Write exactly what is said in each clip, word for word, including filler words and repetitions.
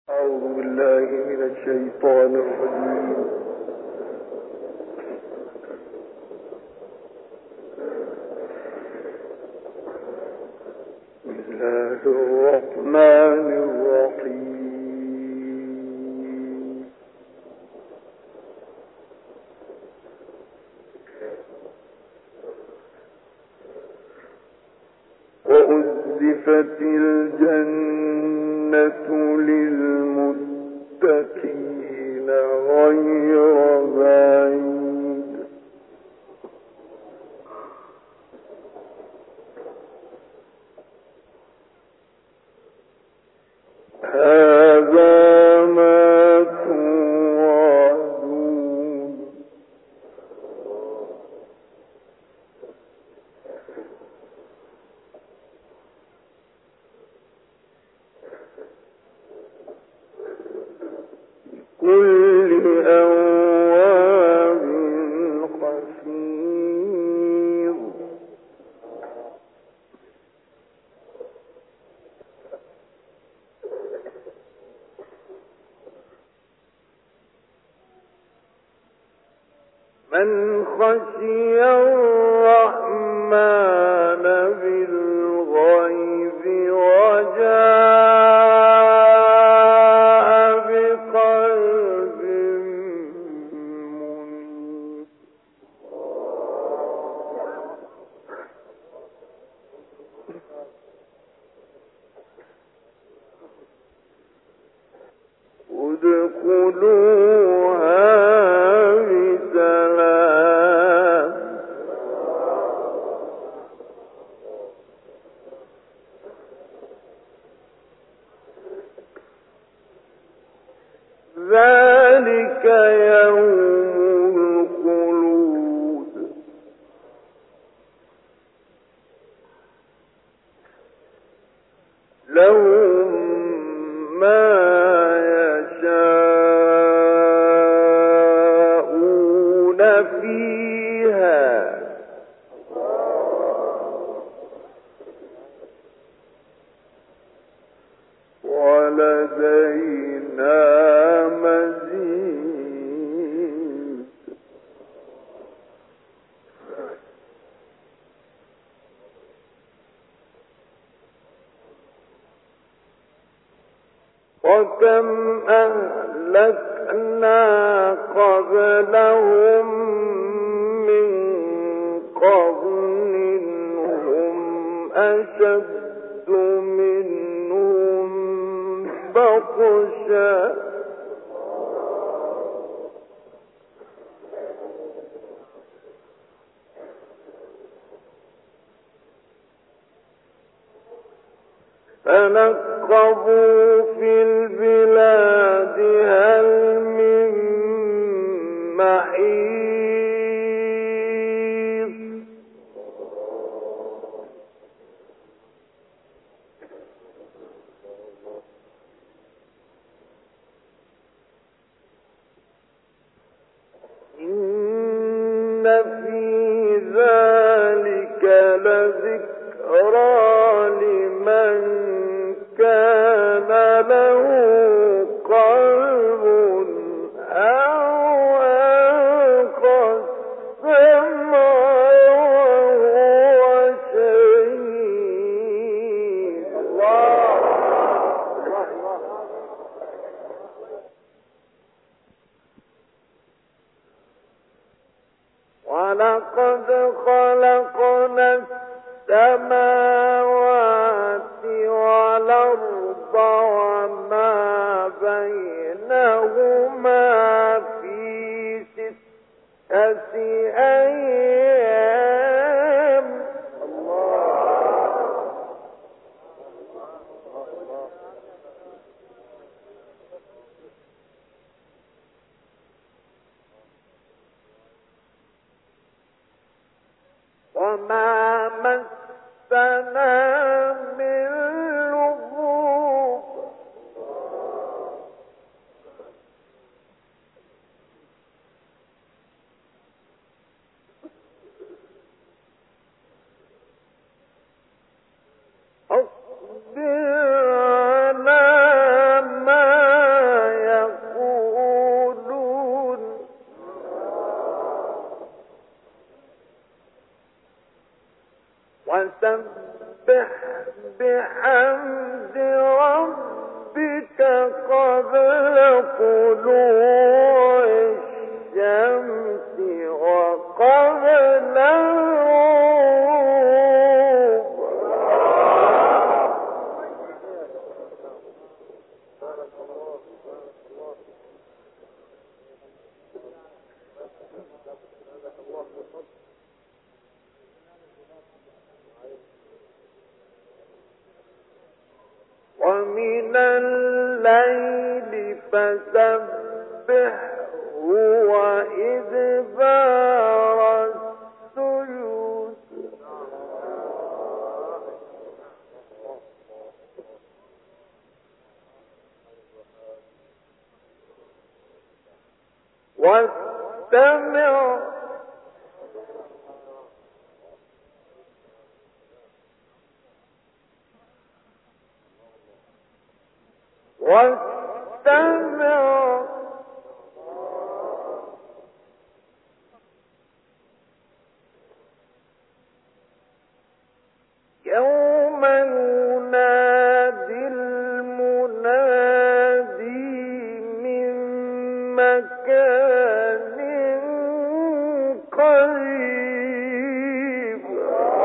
أعوذ بالله من الشيطان الرجيم. بسم الله الرحمن الرحيم. وأزلفت الجنة للمتقين غير بعيد. هذا ما توعدون. كل أواب حفيظ. من خشي الرحمن بالغيب وجاء بقلب منيب. ادخلوها بسلام. ذلك يوم الخلود. لهم ما يشاءون فيها ولدينا مزيد. وكم أهلكنا قبلهم من قرن هم أشد منهم بطشا فنقبوا في البلاد هل من محيص. إن في ذلك لذكرى لمن كان له قلب أو ألقى السمع وهو شهيد. ولقد خلقنا السماوات والأرض وما بينهما في ستة أيام. وما مسنا من لغوب. اصبر على ما قبل طلوع الشمس وقبل الغروب ومن الليل فسبحه وإدبار السجود واستمع واستمع يوم ينادي المنادي من مكان قريب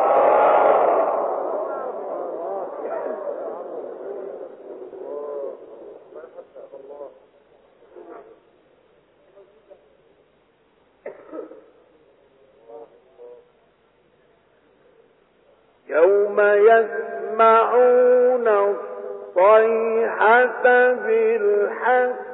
يوم يسمعون الصيحة بالحق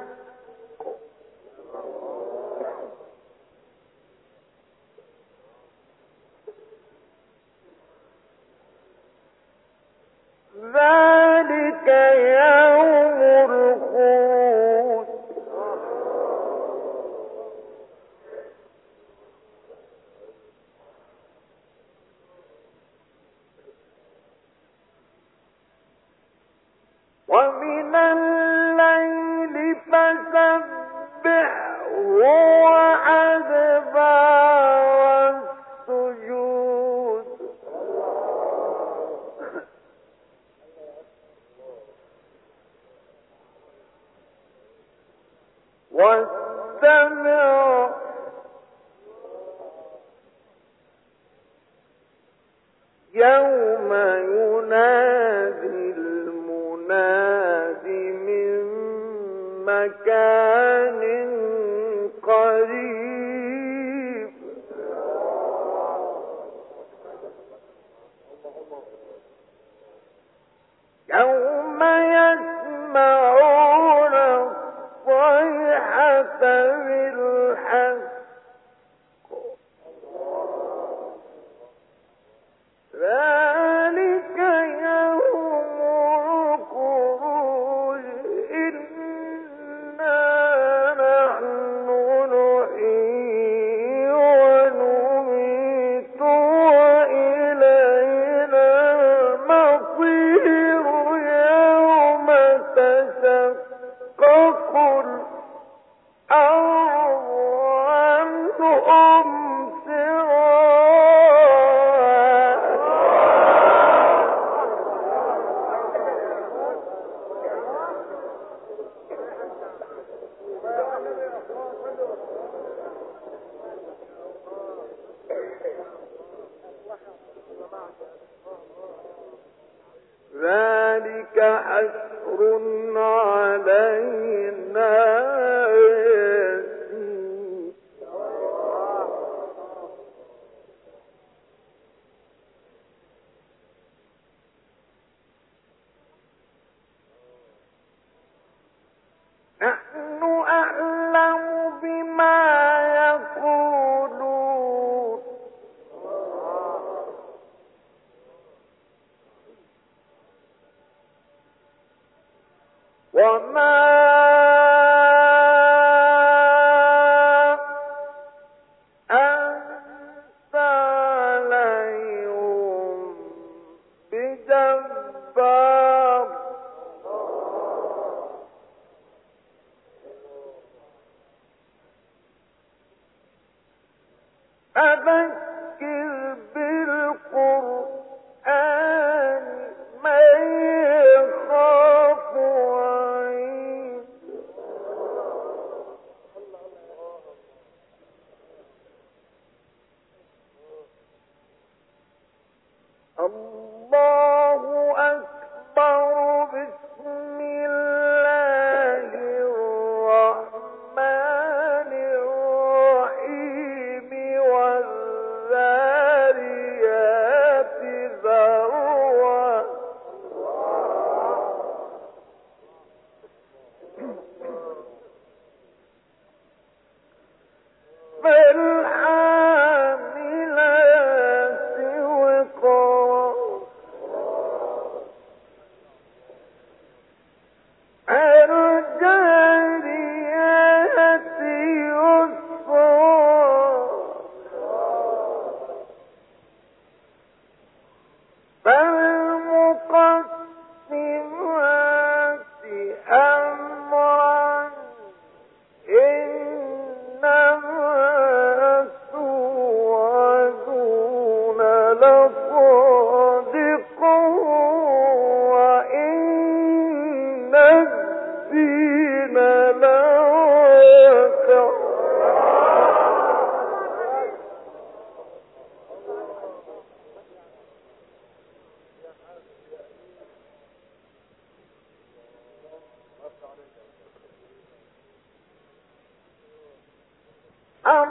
ذلك يوم الخروج ومن الليل فسبحه وأدبار السجود واستمع يوم ينادي المنادي من مكان قريب يوم يسمعون الصيحة بالحق ذلك يوم الخروج إنا نحن نحيي ونميت وإلينا المصير يوم تشقق الأرض عنهم ذلك حشر علينا يسير نحن أعلم بما يقولون وما أنت عليهم بجبار فذكر بالقرآن من يخاف وعيد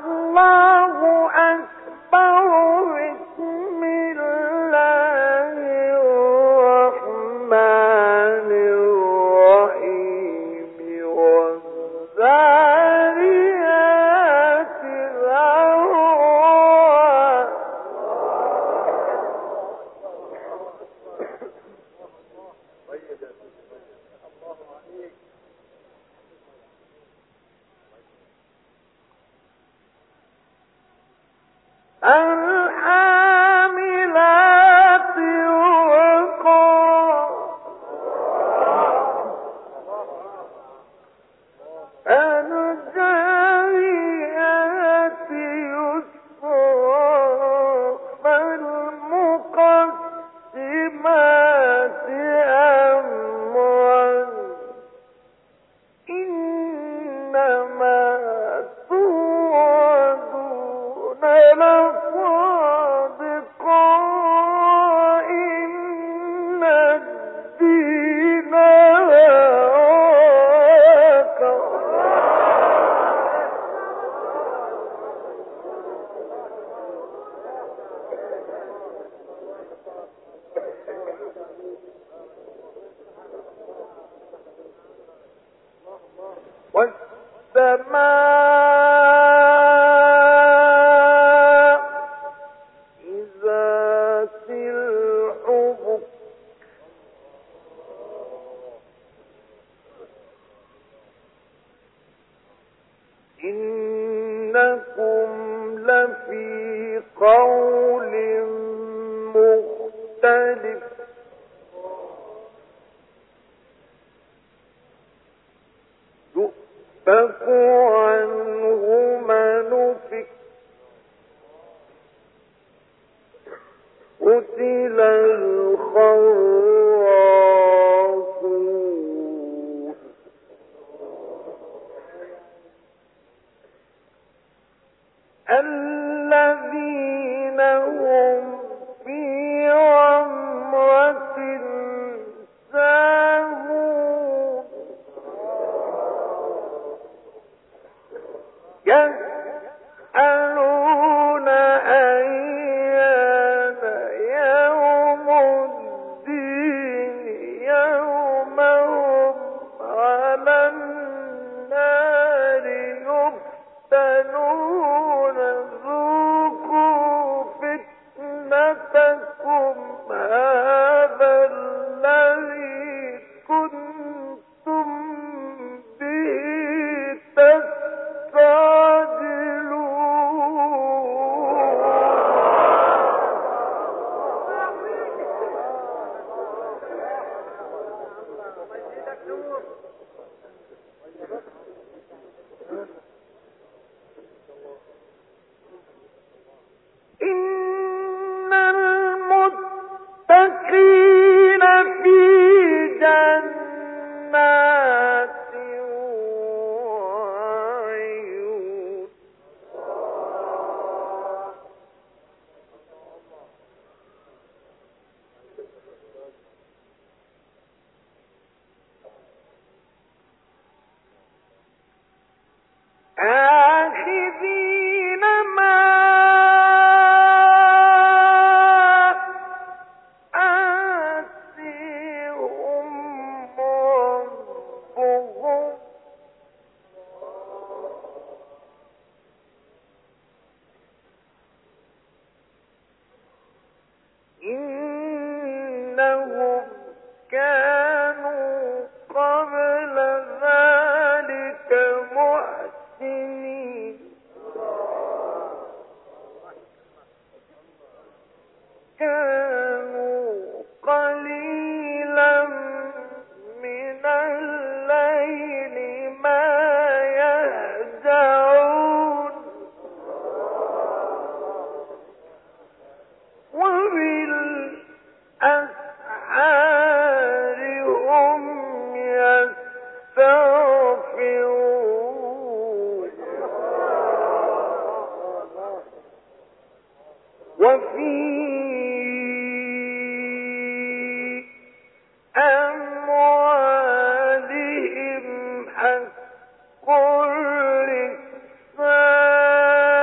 أموالهم حق للسائل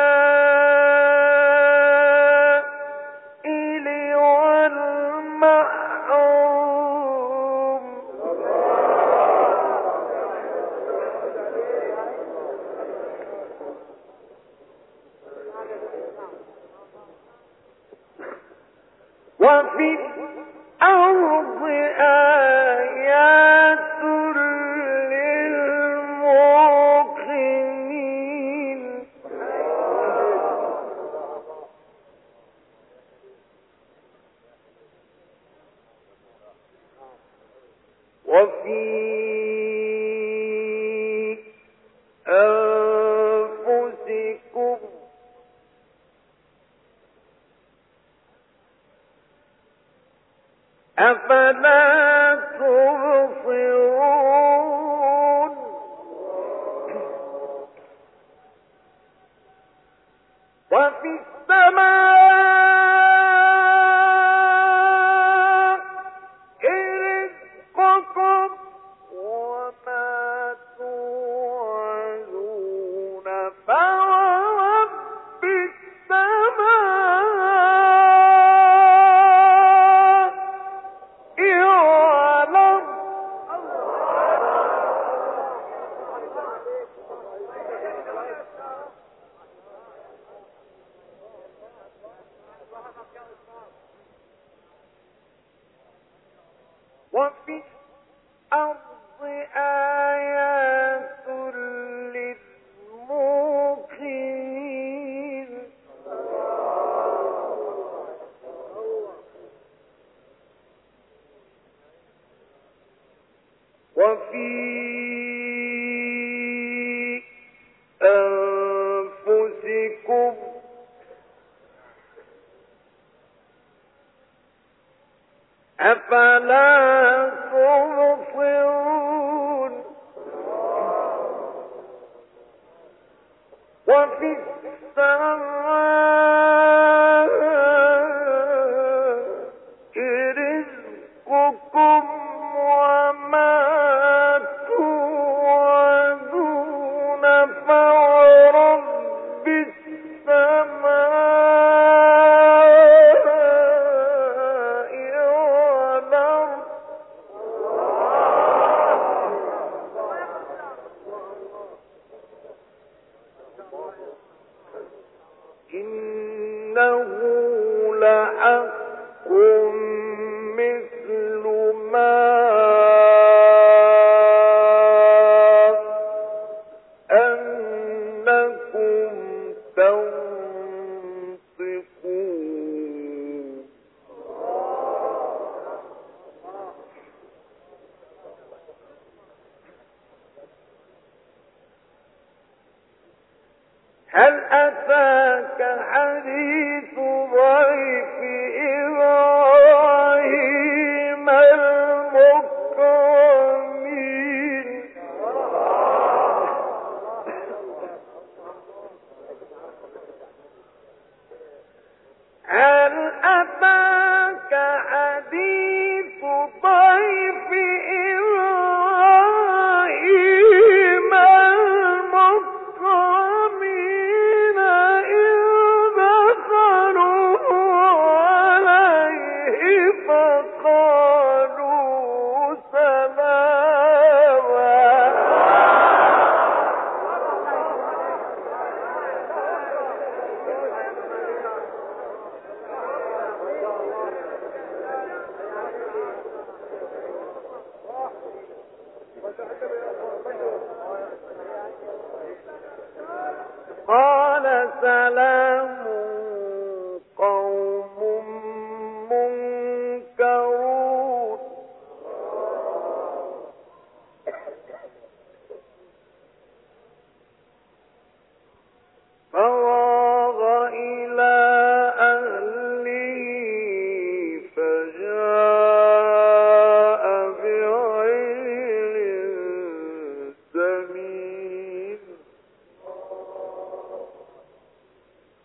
وفي الأرض آيات للموقنين وفي أنفسكم أفلا تبصرون وفي السماء رزقكم وما توعدون فورب السماء والأرض وفي الأرض آيات للموقنين وفي أنفسكم أفلا تبصرون وفي السماء رزقكم وما توعدون فورب السماء والأرض إنه لحق مثل ما أنكم تنطقون هل أتاك حديث ضيف إبراهيم المكرمين هل أتاك حديث ضيف إبراهيم المكرمين إذ دخلوا عليه فقالوا سلاما قال سلام قوم منكرون فراغ إلى أهله فجاء بعجل سمين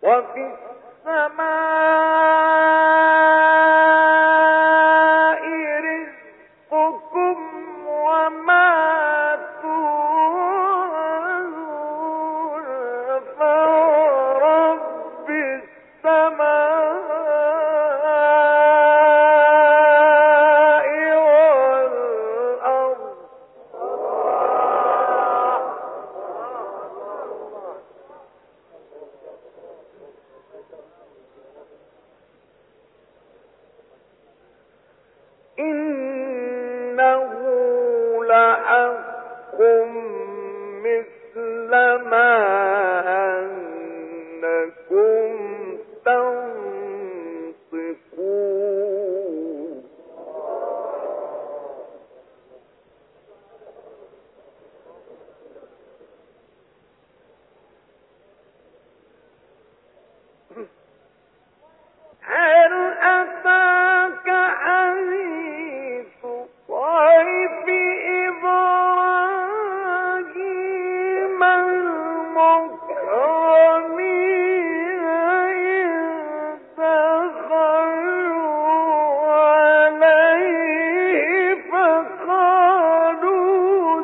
وفي السماء رزقكم وما توعدون فورب السماء والأرض إنه لحق مثل ما أنكم تنطقون هل أتاك حديث ضيف إبراهيم المكرمين إذ دخلوا عليه فقالوا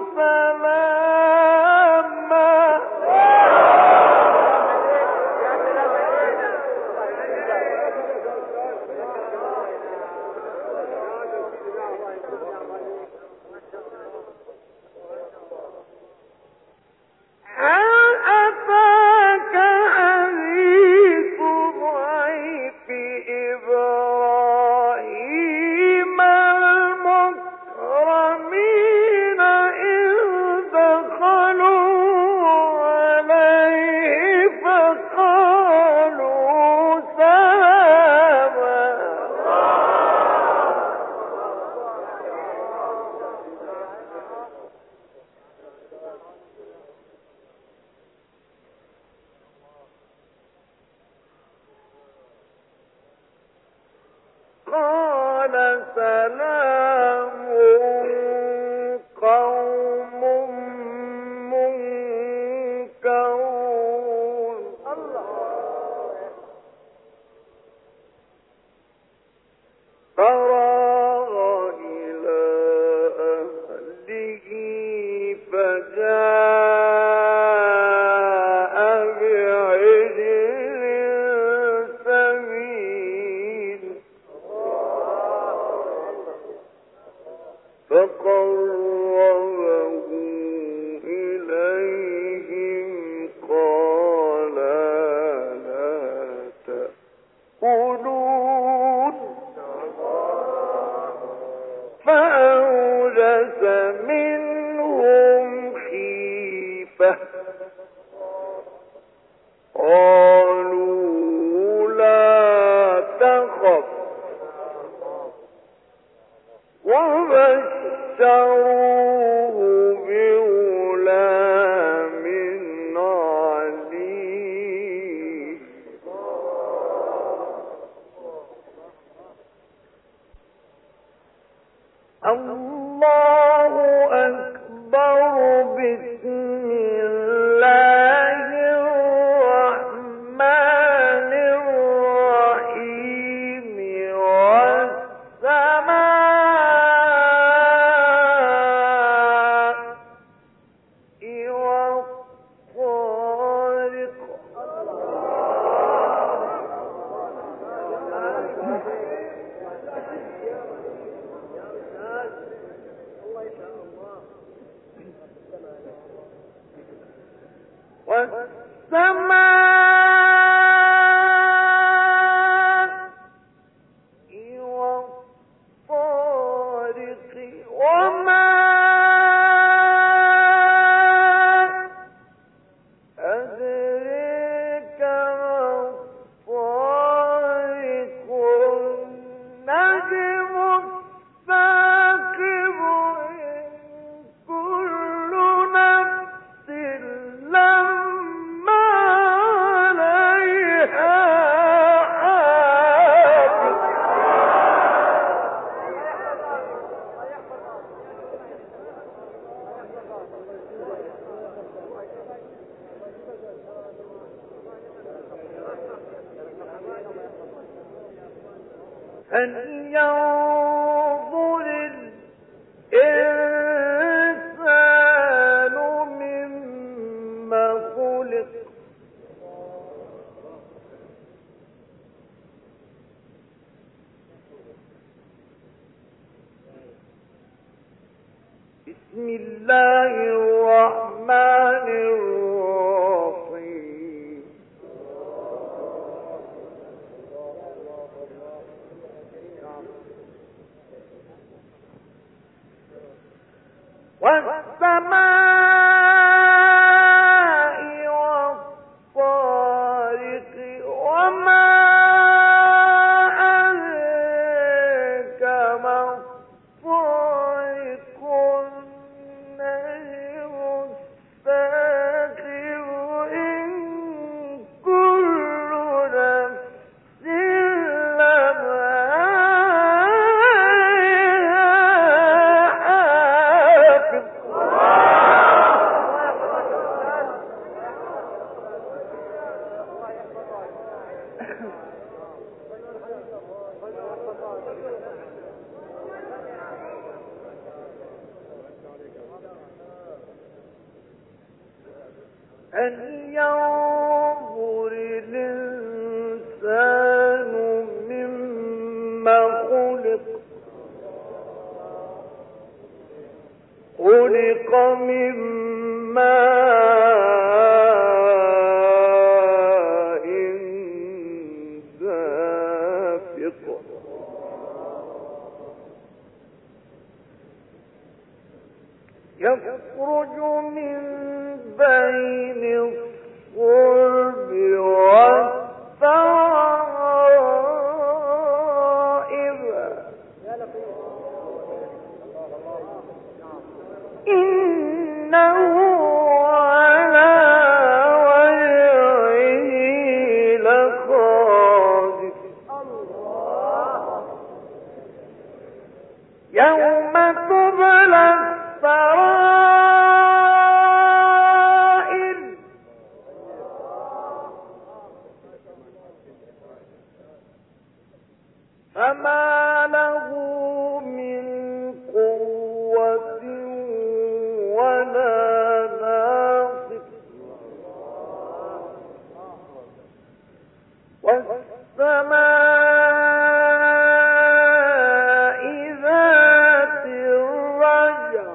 سلاما هل أتاك حديث ضيف إبراهيم المكرمين إذ دخلوا عليه فقالوا سلاما قال سلام قوم منكرون فراغ إلى أهله فجاء بعجل سمين فقربه إليهم قال لا تأكلون فأوجس منهم خيفة قالوا لا تخف وبشروه بغلام عليم الله أكبر بسم الله الرحمن الرحيم والسماء والطارق والسماء والطارق وما أدريك ما الطارق النجم الثاقب إن كل نفس لما أن ينظر الإنسان مما خلق بسم الله الرحمن الرحيم والسماء والطارق وما أدراك ما الطارق النجم الثاقب إن كل نفس لما أن ينظر الإنسان مما خلق خلق من ماء دافق يخرج من بين الصلب والترائب إنه على وجهه لقادر يوم تبلى السرائر فما له من قوة ولا ناصر والسماء ذات الرجع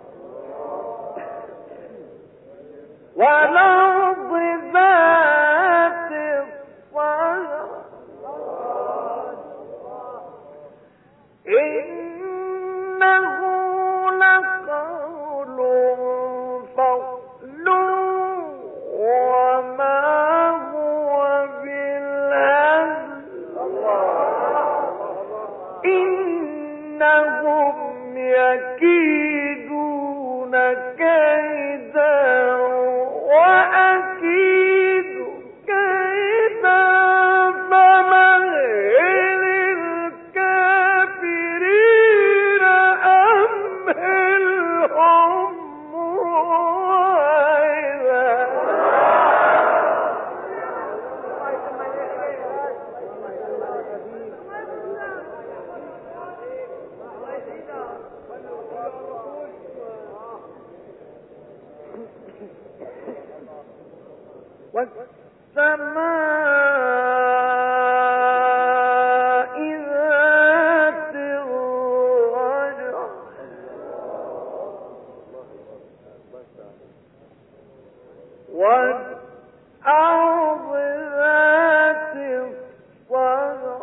والأرض ذات الصدع إنه لقول فصل وما هو بالهزل إنهم يكيدون كيدا وأكيد كيدا فمهل الكافرين أمهلهم رويدا والسماء ذات الرجع والأرض ذات الصدع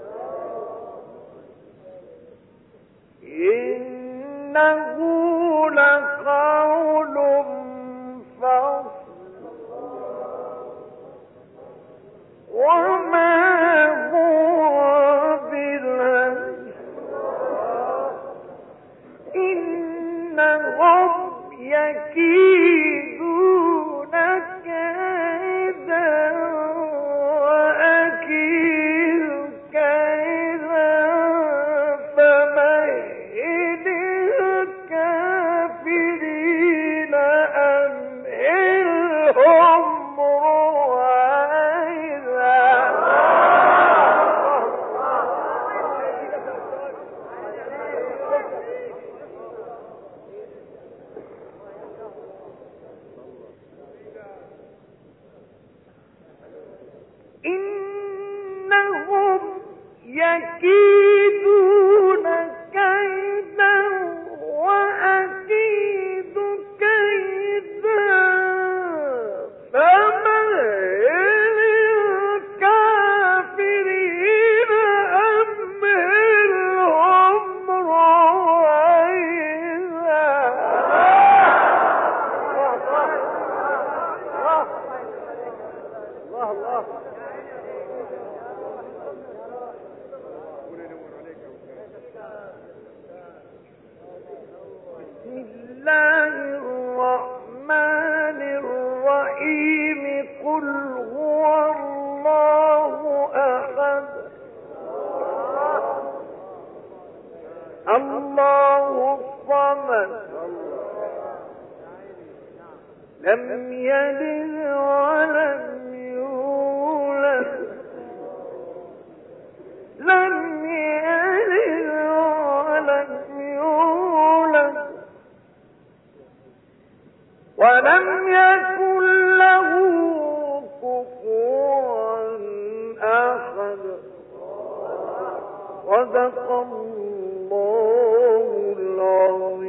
إنه لقول فصل وما هو بالهزل إنهم يكيدون كيدا يكيدون كيدا وأكيد كيدا فمهل الكافرين أمهلهم رويدا. الله الله بسم الله الرحمن الرحيم قل هو الله أحد الله الصمد لم يلد ولم يولد لم يلد ولم يولد ولم يكن له كفوا أحد. صدق الله العظيم.